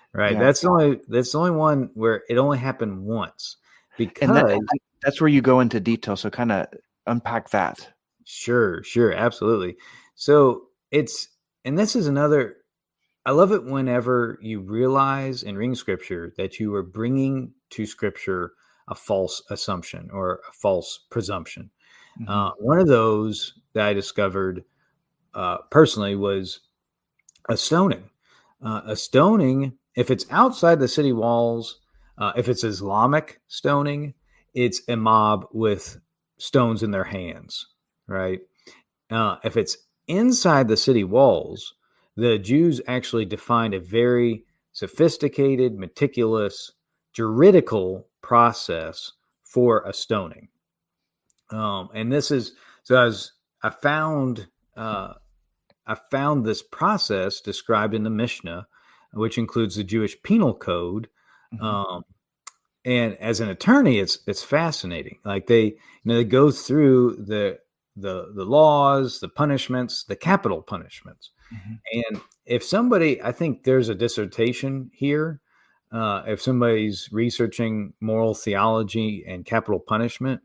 right. Yeah. That's the only one where it only happened once And because that's where you go into detail. So kind of unpack that. sure, absolutely. So and this is another. I love it whenever you realize in reading scripture that you are bringing to scripture a false assumption or a false presumption. One of those that I discovered personally was a stoning. A stoning, if it's outside the city walls, if it's Islamic stoning, it's a mob with stones in their hands, right? If it's inside the city walls, the Jews actually defined a very sophisticated, meticulous, juridical process for a stoning. And this is so as I found this process described in the Mishnah, which includes the Jewish penal code. And as an attorney, it's fascinating. Like they go through the laws, the punishments, the capital punishments. And if somebody, I think there's a dissertation here. If somebody's researching moral theology and capital punishment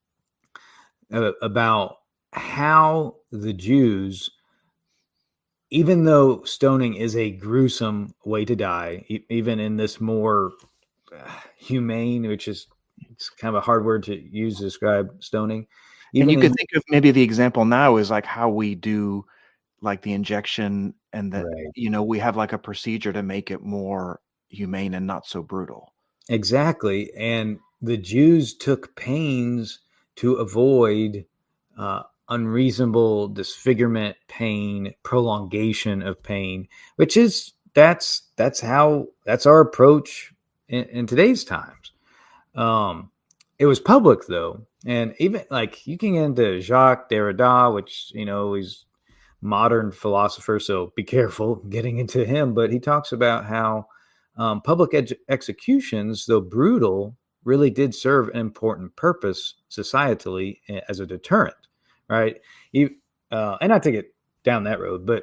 about how the Jews, even though stoning is a gruesome way to die, even in this more humane, which is it's kind of a hard word to use to describe stoning. And you could think of maybe the example now is like how we do like the injection and that, right. We have like a procedure to make it more humane and not so brutal. Exactly. And the Jews took pains to avoid unreasonable disfigurement, pain, prolongation of pain, which is that's our approach in today's times. It was public though, and even like you can get into Jacques Derrida, which he's modern philosopher, so be careful getting into him. But he talks about how public executions, though brutal, really did serve an important purpose societally as a deterrent, right? And not to get down that road, but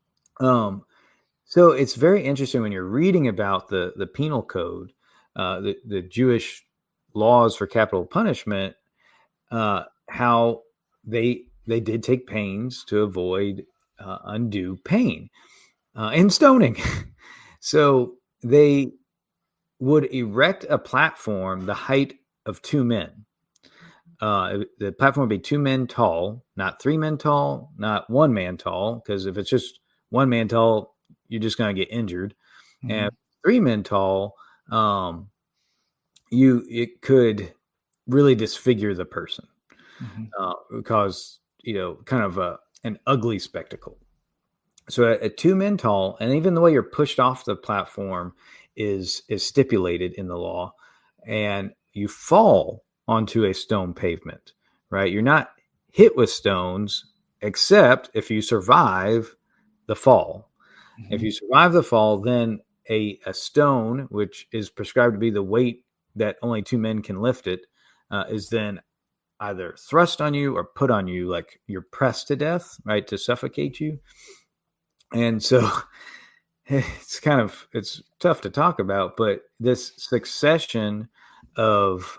so it's very interesting when you're reading about the penal code, the Jewish laws for capital punishment, how they did take pains to avoid undue pain and stoning. So they would erect a platform the height of 2 men. The platform would be 2 men tall, not 3 men tall, not 1 man tall, because if it's just 1 man tall, you're just going to get injured. And 3 men tall, it could really disfigure the person, because kind of an ugly spectacle. So at 2 men tall, and even the way you're pushed off the platform is stipulated in the law, and you fall onto a stone pavement, right? You're not hit with stones except if you survive the fall. If you survive the fall, then a stone, which is prescribed to be the weight that only 2 men can lift it, is then either thrust on you or put on you, like you're pressed to death, right, to suffocate you. And so it's tough to talk about, but this succession of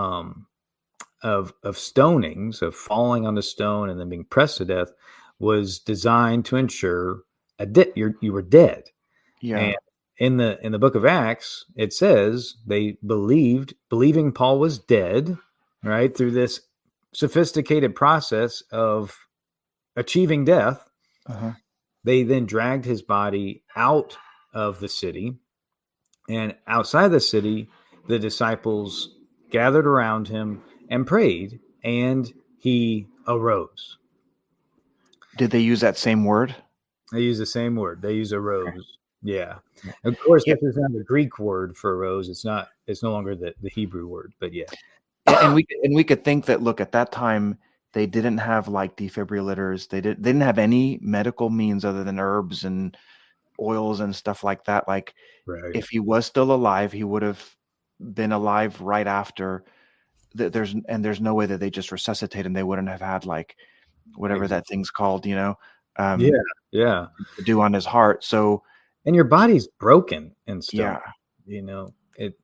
stonings, of falling on the stone and then being pressed to death, was designed to ensure you were dead. Yeah. And in the book of Acts, it says they believing Paul was dead, right, through this sophisticated process of achieving death. They then dragged his body out of the city, and outside the city, the disciples gathered around him and prayed, and he arose. Did they use that same word? They use the same word. They use arose. Yeah. Of course, this is not the Greek word for arose. It's no longer the Hebrew word, but yeah. And we could think that, look, at that time, they didn't have like defibrillators. They didn't have any medical means other than herbs and oils and stuff like that. Like, if he was still alive, he would have been alive right after. There's no way that they just resuscitate him. They wouldn't have had like whatever that thing's called, to do on his heart. So and your body's broken in stone. Yeah. You know, it